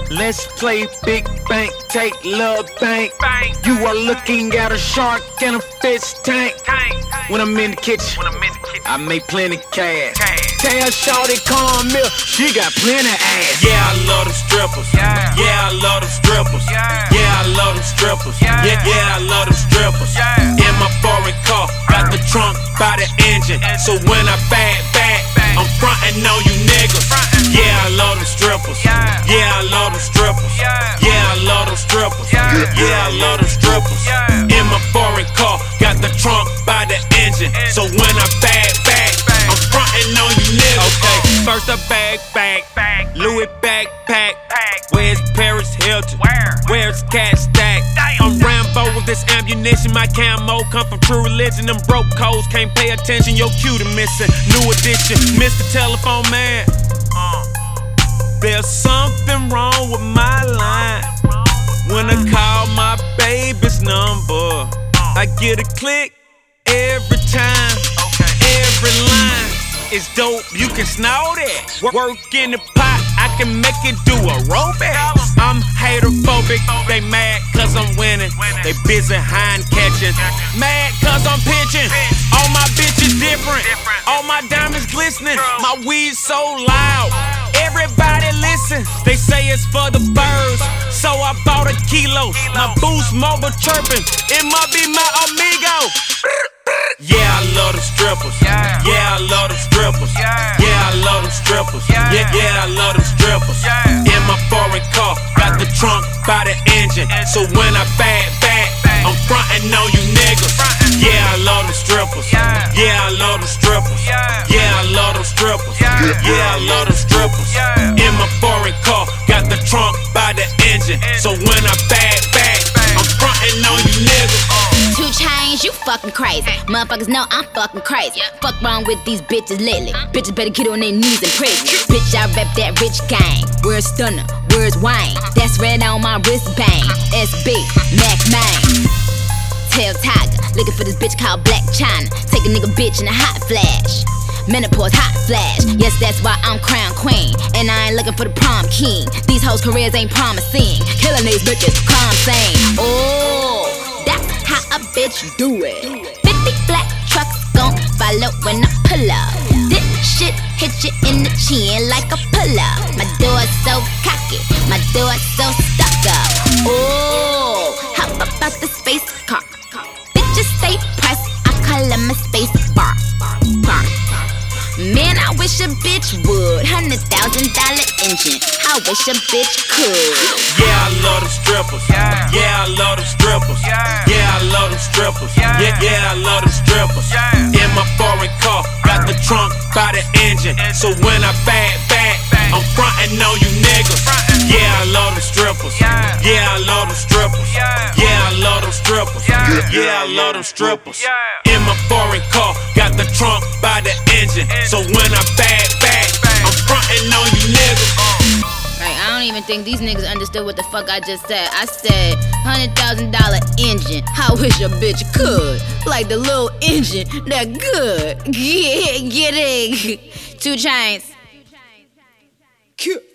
Let's play big bank, take love bank. You are looking at a shark in a fish tank. When I'm in the kitchen, I make plenty cash. Tell Shawty come here, she got plenty ass. Yeah, I love them strippers. Yeah, I love them strippers. Yeah, I love them strippers. Yeah, I love them strippers. In my foreign car, got the trunk by the engine. So when I back, I'm frontin' on you niggas. Yeah, I love them strippers. Yeah, I love them strippers. Yeah, I love them strippers. Yeah, I love them strippers. In my foreign car, got the trunk by the engine. So when I back, I'm frontin' on you niggas. Okay, first I bag, Louis backpack. Where's Paris Hilton? Where's Cat Stack? I'm Rambo with this ammunition. My camo come from True Religion. Them broke codes can't pay attention. Your cue to missing. New edition, Mr. Telephone Man. There's something wrong with my line. When I call my baby's number, I get a click every time. Every line is dope, you can snort it. Work in the pot, I can make it do aerobics. I'm haterphobic, they mad cause I'm winning. They busy hind catching, mad cause I'm pitching. All my bitches different, all my diamonds glistening. My weed so loud, everybody listen. They say it's for the birds, so I bought a kilo. My Boost Mobile chirping, it might be my amigo. Yeah, I love them strippers. Yeah, I love them strippers. Yeah, I love them strippers. Yeah, I love them strippers. In my foreign car, got the trunk by the engine. So when I back, I'm frontin' on you niggas. Yeah, I love them strippers. Yeah, I love them strippers. Yeah, I love them strippers. Yeah, I love them strippers. In my foreign car, got the trunk by the engine. So when I back, I'm frontin' on you niggas. 2 Chainz, you fucking crazy. Motherfuckers know I'm fucking crazy. Fuck wrong with these bitches lately. Bitches better get on their knees and praise me. Bitch, I rep that rich gang. Where's Stunner? Where's Wayne? That's red on my wristband. SB, Mac Main. Tail Tiger, looking for this bitch called Black China. Take a nigga bitch in a hot flash. Menopause hot flash. Yes, that's why I'm crown queen. And I ain't looking for the prom king. These hoes' careers ain't promising. Killing these bitches, calm sane. Oh, that's how a bitch do it. 50 black trucks gon' follow when I pull up. This shit hit you in the chin like a pull-up. My door's so cocky, my door's so stuck up. Oh, how about the space car? Bitches stay pressed, I call them a space bar. Man, I wish a bitch would. $100,000 engine, I wish a bitch could. Yeah, I love them strippers. Yeah, I love them strippers. Yeah, I love them strippers. Yeah, I love them strippers. In my foreign car, got the trunk by the engine. So when I back, I'm frontin' on you niggas. Yeah, I love them strippers. Yeah, I love them strippers. Yeah, I love them strippers. Yeah, I love them strippers. In my foreign car, got the trunk by the engine. So when I back, I'm frontin' on you niggas. Like, I don't even think these niggas understood what the fuck I just said. I said $100,000 engine. I wish a bitch could. Like the little engine that good. Get it. 2 Chainz.